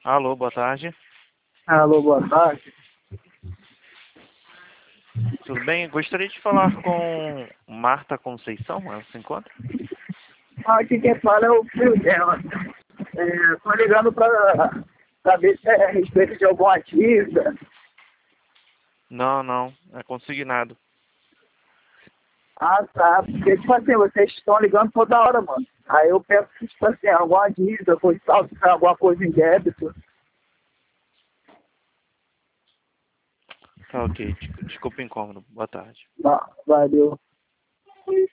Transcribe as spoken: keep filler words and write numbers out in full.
Alô, boa tarde. Alô, boa tarde. Tudo bem? Gostaria de falar com Marta Conceição, ela se encontra? Ah, aqui quem fala é o filho dela. É, tô ligando pra saber se é a respeito de alguma dívida. Não, não, é consignado. Ah, tá. Porque, tipo assim, vocês estão ligando toda hora, mano. Aí eu peço, tipo assim, alguma dívida, coisa e tal, se tem alguma coisa em débito. Tá ok, Des- desculpa o incômodo. Boa tarde. Não, valeu.